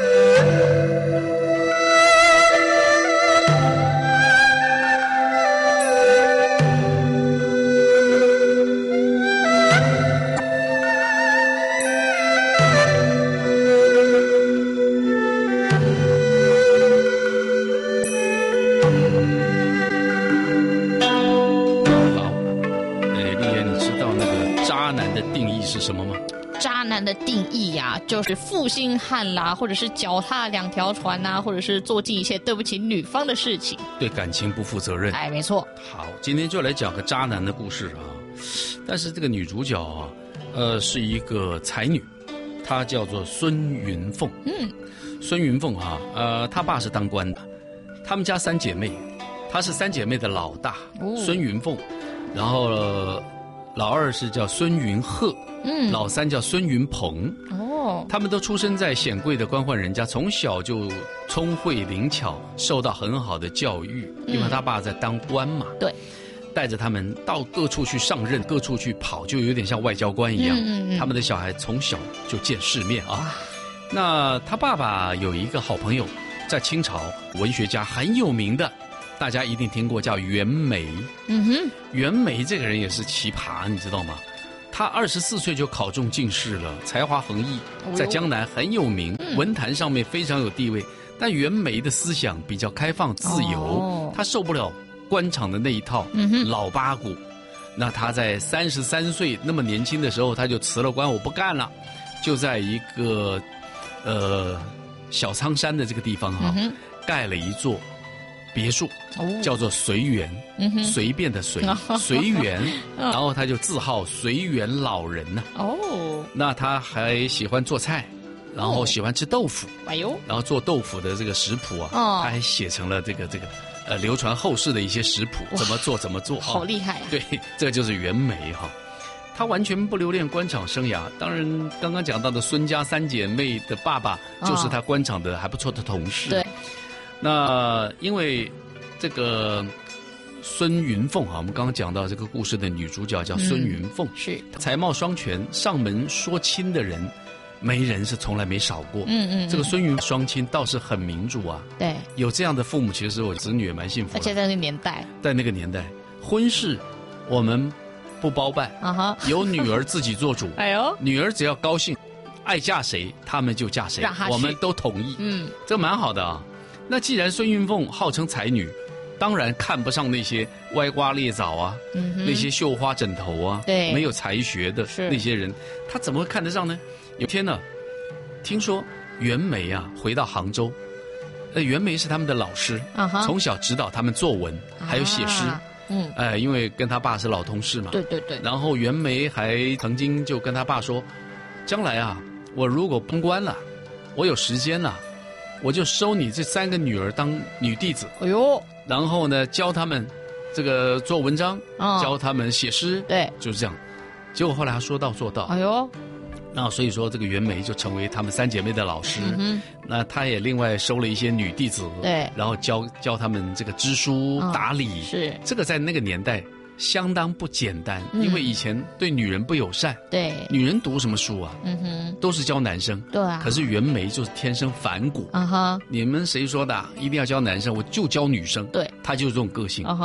是什么吗？ 渣男的定义呀、啊，就是负心汉啦，或者是脚踏两条船呐、啊，或者是做尽一切对不起女方的事情， 对感情不负责任。 哎，没错。 好，今天就来讲个渣男的故事啊。但是这个女主角啊，呃，是一个才女，她叫做孙云凤。嗯，孙云凤啊，呃，她爸是当官的，他们家三姐妹，她是三姐妹的老大，哦、孙云凤，然后、呃、老二是叫孙云鹤。嗯，老三叫孙云鹏哦，他们都出生在显贵的官宦人家，从小就聪慧灵巧，受到很好的教育。嗯、因为他爸在当官嘛， 对， 带着他们到各处去上任，各处去跑，就有点像外交官一样。嗯嗯、他们的小孩从小就见世面啊。那他爸爸有一个好朋友，在清朝文学家很有名的，大家一定听过，叫袁枚。嗯哼，袁枚这个人也是奇葩，你知道吗？他二十四岁就考中进士了，才华横溢，在江南很有名，嗯、文坛上面非常有地位。但袁枚的思想比较开放自由，哦、他受不了官场的那一套、嗯、老八股。那他在三十三岁那么年轻的时候，他就辞了官，我不干了，就在一个呃小仓山的这个地方哈、啊嗯，盖了一座别墅，哦、叫做随园，嗯、随便的随，随园。然后他就自号随园老人呢、啊。哦，那他还喜欢做菜，然后喜欢吃豆腐。哎呦，然后做豆腐的这个食谱啊，哦、他还写成了这个这个呃流传后世的一些食谱，怎么做怎么做， 好厉害啊！ 对，这个就是袁枚哈。他完全不留恋官场生涯，当然刚刚讲到的孙家三姐妹的爸爸就是他官场的还不错的同事。 对。 那因为这个孙云凤啊，我们刚刚讲到这个故事的女主角叫孙云凤，嗯、 是才貌双全，上门说亲的人没人是从来没少过。嗯嗯，这个孙云双亲倒是很民主啊。 对， 有这样的父母，其实我子女也蛮幸福的。 而且在那个年代， 在那个年代，婚事我们不包办啊哈，由女儿自己做主。哎呦，女儿只要高兴，爱嫁谁，他们就嫁谁，我们都同意。嗯，这蛮好的啊。那既然孙云凤号称才女，当然看不上那些歪瓜裂枣啊，嗯、那些绣花枕头啊， 对， 没有才学的那些人，他怎么会看得上呢？有天呢，听说袁枚啊回到杭州，呃，袁枚是他们的老师，啊、从小指导他们作文，还有写诗。啊嗯，哎、呃，因为跟他爸是老同事嘛。 对对对。 然后袁枚还曾经就跟他爸说，将来啊，我如果当官了，我有时间了。我就收你这三个女儿当女弟子，哎呦，然后呢教他们这个做文章，哦、教他们写诗， 对， 就是这样。结果后来他说到做到，哎呦，那所以说这个袁枚就成为他们三姐妹的老师。嗯、那他也另外收了一些女弟子， 对， 然后教教他们这个知书、哦、打理。 是这个在那个年代相当不简单，嗯、因为以前对女人不友善。 对， 女人读什么书啊？嗯哼，都是教男生。 对啊。 可是袁枚就是天生反骨。啊哈。你们谁说的？一定要教男生，我就教女生。 对。 他就是这种个性。啊哈。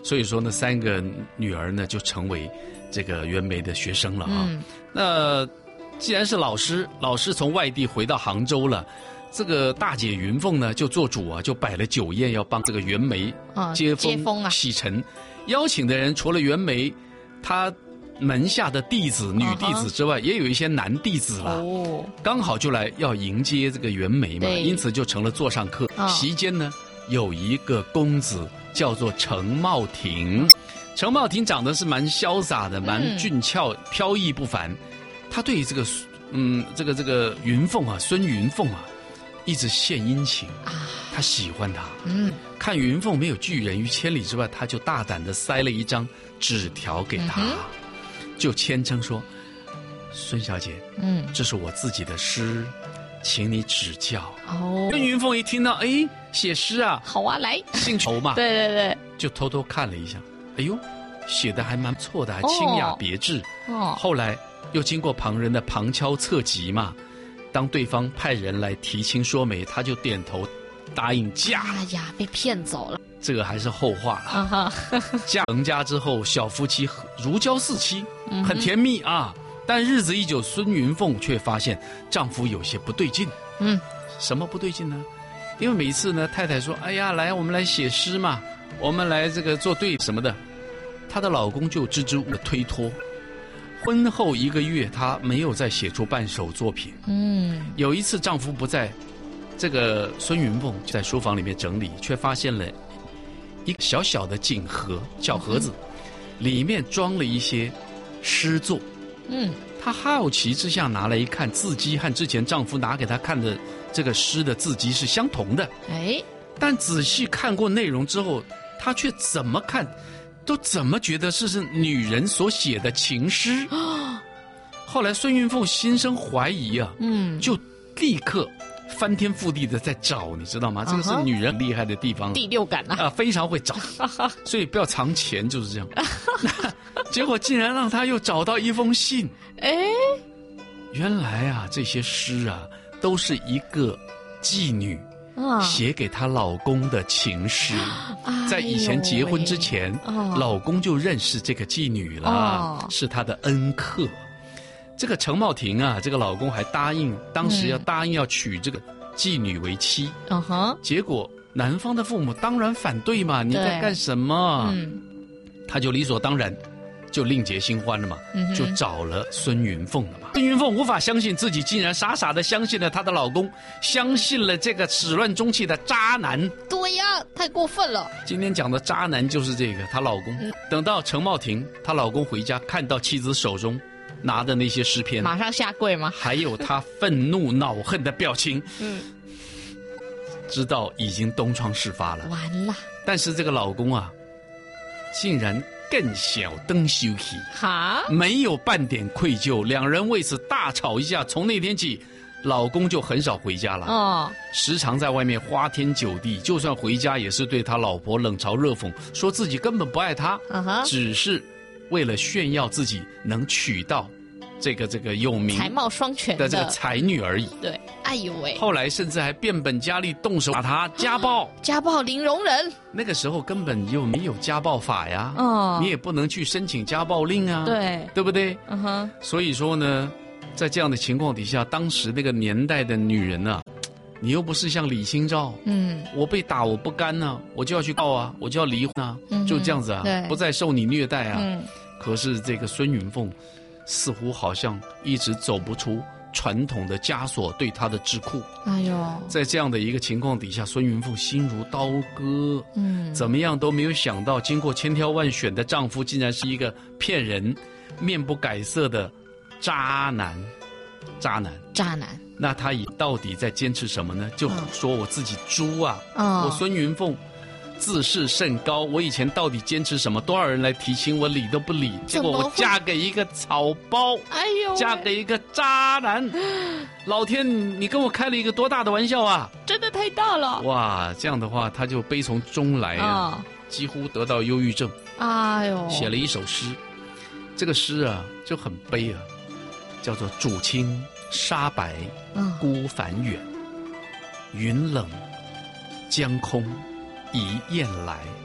所以说呢，三个女儿呢就成为这个袁枚的学生了啊。 嗯、 那既然是老师，老师从外地回到杭州了，这个大姐云凤呢就做主啊，就摆了酒宴，要帮这个袁枚接风、 接风啊洗尘。邀请的人除了袁枚，他门下的弟子、女弟子之外， uh-huh. 也有一些男弟子了。哦，刚好就来要迎接这个袁枚嘛，因此就成了座上客。哦、席间呢，有一个公子叫做程茂廷，程茂廷长得是蛮潇洒的，蛮俊俏，嗯、飘逸不凡。他对这个嗯，这个这个云凤啊，孙云凤啊，一直献殷勤啊，他喜欢她。嗯，看云凤没有拒人于千里之外，他就大胆地塞了一张纸条给她。嗯，就谦称说：“孙小姐，嗯，这是我自己的诗，请你指教。”哦，跟云凤一听到，哎，写诗啊， 好啊，来， 兴头嘛， 对对对， 就偷偷看了一下，哎呦，写的还蛮不错的，还清雅别致。哦，后来又经过旁人的旁敲侧击嘛，当对方派人来提亲说媒，他就点头答应嫁。 哎呀，被骗走了。 这个还是后话了。Uh-huh. 嫁成家之后，小夫妻如胶似漆，很甜蜜啊。但日子一久，孙云凤却发现丈夫有些不对劲。嗯，什么不对劲呢？因为每次呢，太太说：“哎呀，来，我们来写诗嘛，我们来这个作对什么的。”她的老公就支支吾吾的推脱。婚后一个月，她没有再写出半首作品。嗯，有一次丈夫不在，这个孙云凤就在书房里面整理，却发现了一个小小的锦盒小盒子，里面装了一些诗作。嗯，她好奇之下拿来一看，字迹和之前丈夫拿给她看的这个诗的字迹是相同的。哎，但仔细看过内容之后，她却怎么看都怎么觉得是是女人所写的情诗。后来孙云凤心生怀疑啊，嗯，就立刻翻天覆地的在找，你知道吗？这个是女人厉害的地方， 第六感啊， 啊，非常会找，所以不要藏钱，就是这样。结果竟然让她又找到一封信，哎，原来啊，这些诗啊，都是一个妓女写给她老公的情诗。在以前结婚之前，老公就认识这个妓女了，是她的恩客。这个程茂廷啊，这个老公还答应，当时要答应要娶这个妓女为妻。嗯哼。结果男方的父母当然反对嘛，你在干什么？嗯。他就理所当然，就另结新欢了嘛，嗯、就找了孙云凤了嘛。孙云凤无法相信自己竟然傻傻的相信了她的老公，相信了这个始乱终弃的渣男。 对呀，太过分了。 今天讲的渣男就是这个，她老公。嗯、等到程茂廷她老公回家，看到妻子手中拿的那些诗篇， 马上下跪吗？ 还有他愤怒恼恨的表情，嗯，知道已经东窗事发了， 完了。 但是这个老公啊，竟然更小灯休息，哈，没有半点愧疚，两人为此大吵一架。从那天起，老公就很少回家了，哦，时常在外面花天酒地，就算回家也是对他老婆冷嘲热讽，说自己根本不爱他，uh-huh. 只是为了炫耀自己能娶到这个这个有名才貌双全的这个才女而已。 对，哎呦喂！ 后来甚至还变本加厉动手打她，家暴， 家暴零容忍。 那个时候根本就没有家暴法呀，哦，你也不能去申请家暴令啊， 对， 对不对？ 嗯哼。 所以说呢，在这样的情况底下，当时那个年代的女人啊，你又不是像李清照，嗯，我被打我不甘呢，啊，我就要去告啊，我就要离婚啊，嗯，就这样子啊，不再受你虐待啊。嗯，可是这个孙云凤似乎好像一直走不出传统的枷锁对她的桎梏。哎呦，在这样的一个情况底下，孙云凤心如刀割，嗯，怎么样都没有想到，经过千挑万选的丈夫竟然是一个骗人、面不改色的渣男。渣男， 渣男。 那他也到底在坚持什么呢？就说我自己猪啊，哦，我孙云凤自视甚高，我以前到底坚持什么？多少人来提亲，我理都不理，结果我嫁给一个草包，哎呦，嫁给一个渣男，老天，你跟我开了一个多大的玩笑啊！ 真的太大了！ 哇，这样的话，他就悲从中来啊，哦，几乎得到忧郁症。哎呦，写了一首诗，这个诗啊就很悲啊，叫做“渚清沙白孤帆远，嗯，云冷江空一雁来，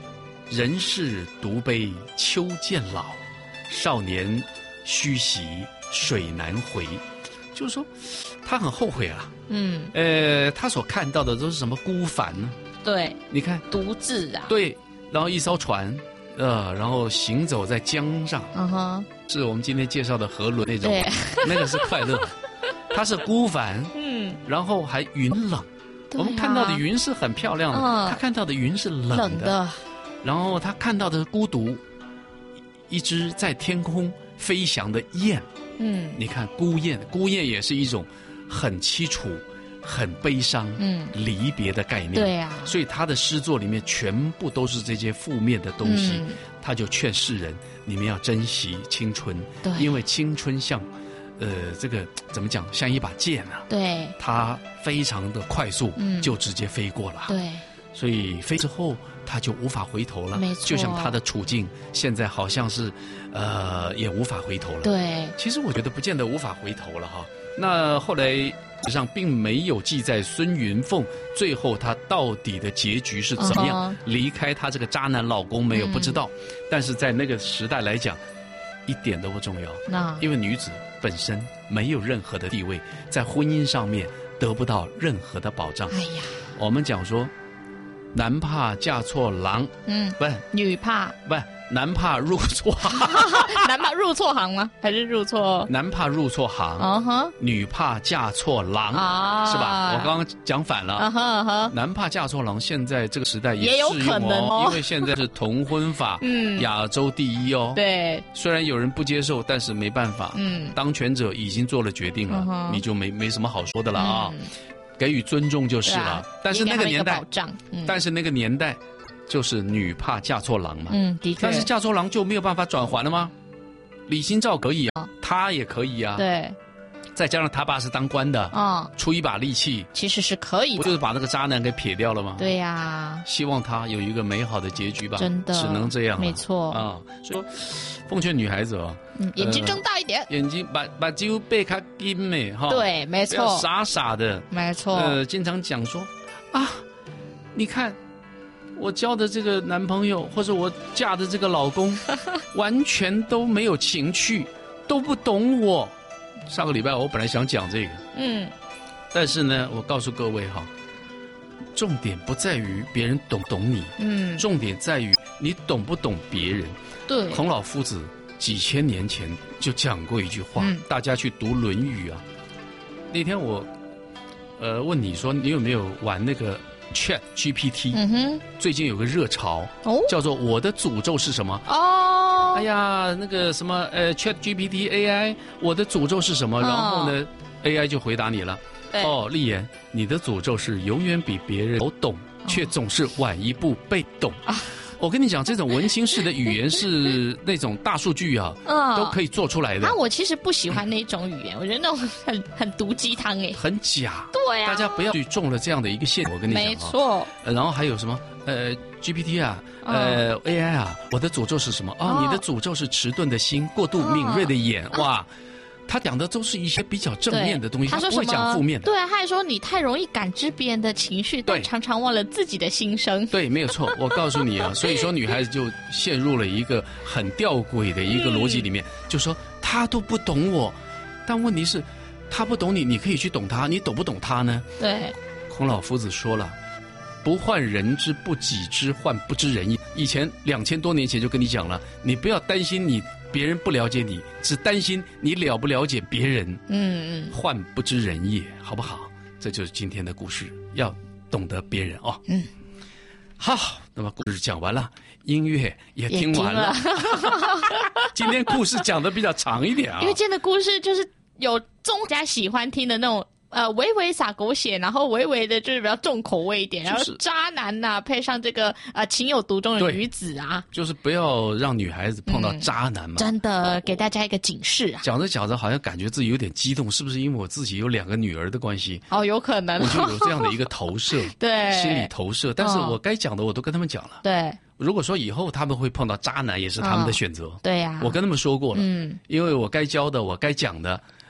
人事独悲秋渐老，少年须习水难回。就是说，他很后悔啊。 嗯， 呃，他所看到的都是什么孤帆呢？ 对， 你看， 独自啊。 对，然后一艘船，呃，然后行走在江上。 嗯哼， 是我们今天介绍的河轮那种， 对， 那个是快乐。它是孤帆， 嗯， 然后还云冷。 对啊、 我们看到的云是很漂亮的， 嗯、 他看到的云是冷的。 冷的。 然后他看到的孤独，一只在天空飞翔的雁。 嗯， 你看孤雁，孤雁也是一种很凄楚、很悲伤、嗯，离别的概念。 对呀、啊， 所以他的诗作里面全部都是这些负面的东西。嗯、他就劝世人，你们要珍惜青春， 对， 因为青春像，呃，这个怎么讲，像一把剑啊。 对， 它非常的快速， 嗯， 就直接飞过了。 对， 所以飞之后他就无法回头了。 没错， 就像他的处境现在好像是，呃，也无法回头了。 对， 其实我觉得不见得无法回头了哈。那后来实际上并没有记载孙云凤最后她到底的结局是怎么样， uh-huh. 离开她这个渣男老公没有、嗯、不知道。但是在那个时代来讲，一点都不重要。 那因为女子本身没有任何的地位，在婚姻上面得不到任何的保障。 哎呀， 我们讲说，男怕嫁错郎， 嗯， 不是女怕， 不是男怕入错行， 男怕入错行吗？还是入错？ 男怕入错行， 嗯哼， 女怕嫁错郎， 啊， 是吧？我刚刚讲反了， 嗯哼嗯哼， 男怕嫁错郎，现在这个时代也有可能哦， 因为现在是同婚法， 嗯， 亚洲第一哦， 对， 虽然有人不接受，但是没办法， 嗯， 当权者已经做了决定了， 嗯、 你就没没什么好说的了啊。 嗯， 给予尊重就是了， 啊、 但是那个年代， 嗯、 但是那个年代，就是女怕嫁错郎嘛。 嗯，的确。 但是嫁错郎就没有办法转还了吗？李清照可以啊，哦、他也可以啊。 对。 再加上他爸是当官的， 啊、哦， 出一把力气， 其实是可以的。 不就是把那个渣男给撇掉了吗？ 对呀、啊。 希望他有一个美好的结局吧。 真的， 只能这样。 没错啊，所以说，奉劝女孩子哦。 嗯，眼睛睁大一点， 呃、眼睛把把肌肤背开金美哈， 对，没错， 不要傻傻的， 没错。 呃，经常讲说啊，你看我交的这个男朋友或者我嫁的这个老公，完全都没有情趣，都不懂我。上个礼拜我本来想讲这个， 嗯， 但是呢，我告诉各位哈，重点不在于别人懂懂你， 嗯， 重点在于你懂不懂别人。 对， 孔老夫子几千年前就讲过一句话， 嗯、 大家去读《论语》啊。那天我，呃，问你说你有没有玩那个 Chat G P T？ 嗯哼， 最近有个热潮， 哦， 叫做“我的诅咒是什么”？ 哦， 哎呀，那个什么呃 Chat G P T A I， 我的诅咒是什么？ 哦、 然后呢 ，A I 就回答你了。 哦， 丽妍，你的诅咒是永远比别人早懂，哦、却总是晚一步被懂。啊，我跟你讲，这种文青式的语言是那种大数据啊， 嗯， 都可以做出来的。 啊，我其实不喜欢那种语言，我觉得那种很很毒鸡汤哎， 很假。 对啊， 大家不要去中了这样的一个陷阱。我跟你讲， 没错。 呃，然后还有什么呃 G P T 啊，呃、嗯、A I 啊，我的诅咒是什么？哦，哦你的诅咒是迟钝的心，过度敏锐的眼，哦、哇。他讲的都是一些比较正面的东西，他不会讲负面的。 对啊，他还说你太容易感知别人的情绪，但常常忘了自己的心声。 对，没有错。我告诉你啊，所以说女孩子就陷入了一个很吊诡的一个逻辑里面，嗯、就说他都不懂我，但问题是，他不懂你，你可以去懂他，你懂不懂他呢？ 对。 孔老夫子说了，不患人之不己知，患不知人也。以前两千多年前就跟你讲了，你不要担心你。别人不了解你，只担心你了不了解别人。 嗯嗯， 患不知人也，好不好？这就是今天的故事，要懂得别人哦。 嗯， 好，那么故事讲完了，音乐也听完了。 了今天故事讲的比较长一点啊， 因为今天的故事就是有中家喜欢听的那种。呃，微微撒狗血，然后微微的就是比较重口味一点， 就是、 然后渣男呐、啊，配上这个呃情有独钟的女子啊， 就是不要让女孩子碰到渣男嘛。 嗯、真的，给大家一个警示啊！ 讲着讲着，好像感觉自己有点激动，是不是因为我自己有两个女儿的关系？ 哦，有可能， 我就有这样的一个投射， 对， 心理投射。但是我该讲的我都跟他们讲了。 对， 如果说以后他们会碰到渣男，也是他们的选择。 哦、对呀、啊， 我跟他们说过了， 嗯， 因为我该教的，我该讲的。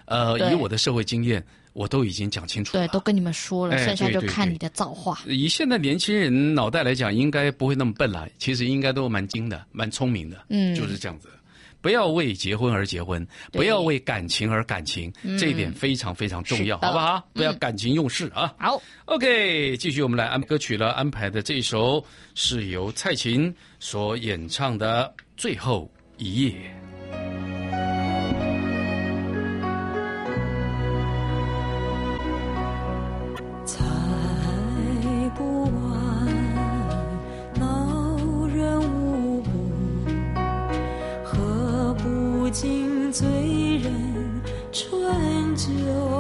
呃，以我的社会经验，我都已经讲清楚了， 对，都跟你们说了， 哎剩下就对对对看你的造化。 以现在年轻人脑袋来讲，应该不会那么笨了，其实应该都蛮精的，蛮聪明的， 嗯就是这样子。不要为结婚而结婚， 对不要为感情而感情， 嗯这一点非常非常重要， 是的好不好？不要嗯感情用事啊。 好， OK， 继续我们来安歌曲了，安排的这一首是由蔡琴所演唱的《最后一夜》。 猜不完，恼人无物，喝不尽醉人春酒。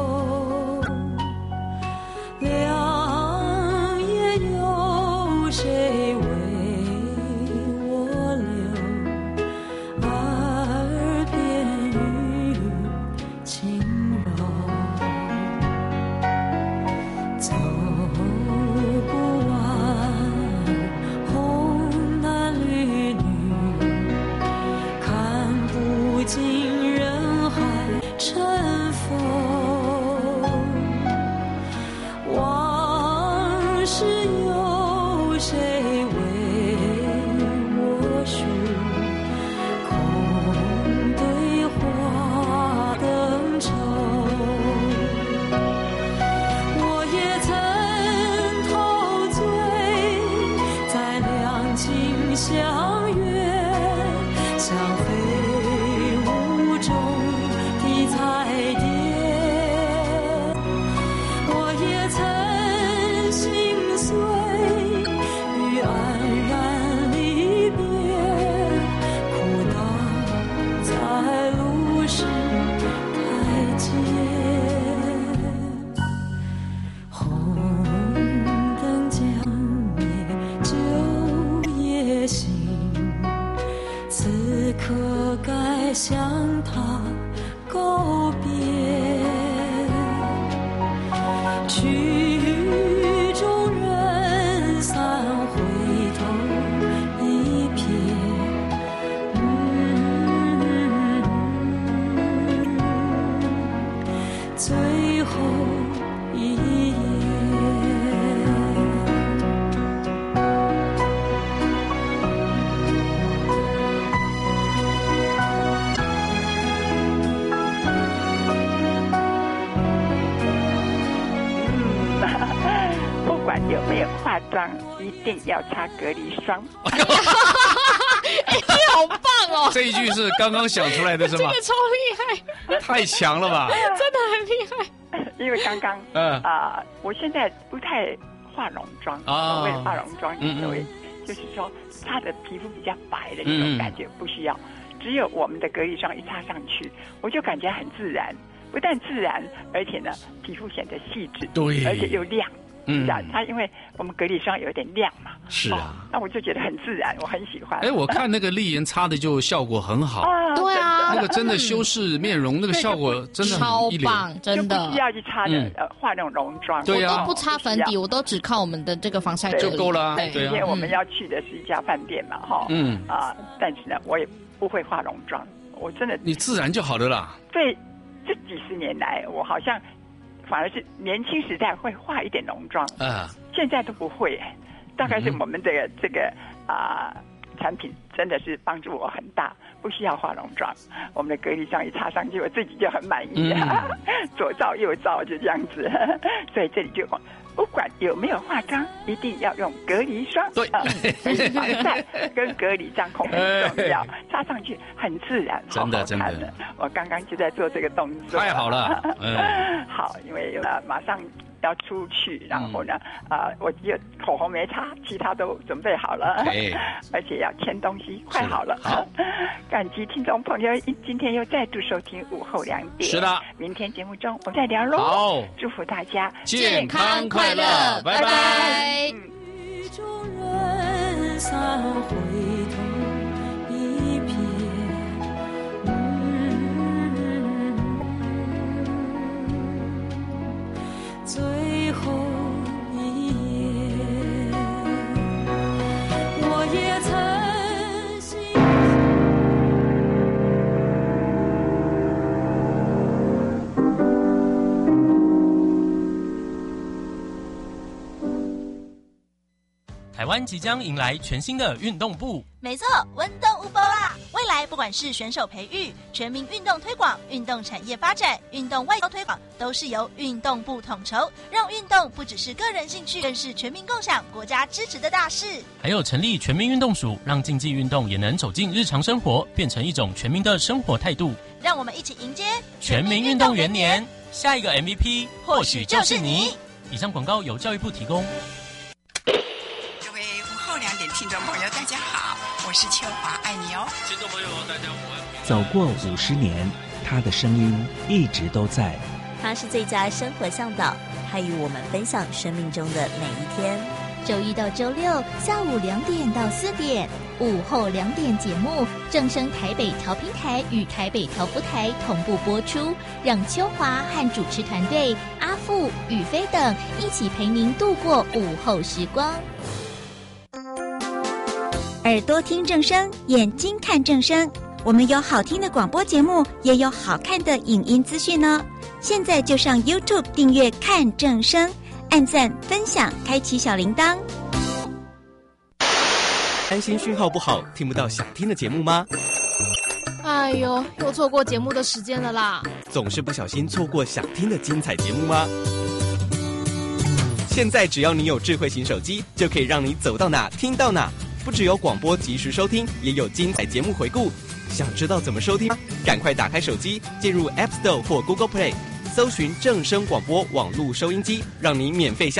良夜有谁为我留？耳边语轻柔。走不完红男绿女，看不尽人海尘封。往事有谁为我诉？空对话灯抽。我也曾陶醉在两情相悦，像飞舞中的彩蝶。我也曾心碎于黯然离别，哭倒在路是台阶。红灯将灭，酒也醒，此刻该向他告别。曲终人散，回头一瞥，嗯，最后一夜。 不管有没有化妆，一定要擦隔离霜。 哎，你好棒哦！ 这一句是刚刚想出来的是吗？ 这个超厉害， 太强了吧！ 真的很厉害。 因为刚刚嗯啊、我现在不太化浓妆， 啊所谓化浓妆， 嗯所谓就是说擦的皮肤比较白的那种感觉，不需要。只有我们的隔离霜一擦上去，我就感觉很自然，不但自然，而且呢，皮肤显得细致， 对而且又亮。 嗯是啊，它因为我们隔离霜有点亮嘛， 是啊哦，那我就觉得很自然，我很喜欢。 哎，我看那个丽妍擦的就效果很好， 啊， 对啊那个真的修饰面容，那个效果真的超很一流。 棒，真的就不需。要去擦的、 嗯呃化那种浓妆， 对啊我都不擦粉底，我都只靠我们的这个防晒对啫喱就够了啊对对啊今天我们要去的是一家饭店嘛，哈， 嗯啊，但是呢，我也不会化浓妆，我真的你自然就好了啦。 对这几十年来，我好像反而是年轻时代会化一点浓妆， 啊， 现在都不会，大概是我们这个这个啊、产品真的是帮助我很大，不需要化浓妆，我们的隔离霜一擦上去，我自己就很满意， 嗯左照右照就这样子，所以这里就不管有没有化妆，一定要用隔离霜， 对啊所以防晒跟隔离掌控很重要，擦上去很自然，好真的好看真的我刚刚就在做这个动作， 太好了嗯好，因为呃马上要出去，然后呢，啊、呃，我只有口红没擦，其他都准备好了， 哎而且要签东西，快好了。 好， 感激听众朋友今天又再度收听午后两点， 是的， 明天节目中我们再聊喽。 好， 祝福大家健康快乐，拜拜拜。 曲终人散，回头一瞥，嗯，最后一夜，我也曾心。 湾即将迎来全新的运动部。 没错，温动无波啦！未来不管是选手培育、全民运动推广、运动产业发展、运动外交推广，都是由运动部统筹，让运动不只是个人兴趣，更是全民共享、国家支持的大事。 还有成立全民运动署，让竞技运动也能走进日常生活，变成一种全民的生活态度。 让我们一起迎接全民运动元年，下一个 M V P 或许就是你。以上广告由教育部提供。 各位午后两点听众朋友，大家好，我是秋华，爱你哦。 听众朋友，大家午安。 走过五十年，他的声音一直都在。 他是最佳生活向导，他与我们分享生命中的每一天。 周一到周六下午两点到四点，午后两点节目正声台北调频台与台北调布台同步播出，让秋华和主持团队阿富、宇飞等一起陪您度过午后时光。 耳朵听正声，眼睛看正声，我们有好听的广播节目，也有好看的影音资讯呢。现在就上 YouTube 订阅看正声，按赞分享，开启小铃铛。 担心讯号不好，听不到想听的节目吗？ 哎呦，又错过节目的时间了啦！ 总是不小心错过想听的精彩节目吗？现在只要你有智慧型手机，就可以让你走到哪听到哪。不只有广播及时收听，也有精彩节目回顾。想知道怎么收听吗？赶快打开手机，进入 App Store 或 Google Play， 搜寻正声广播网络收音机，让你免费下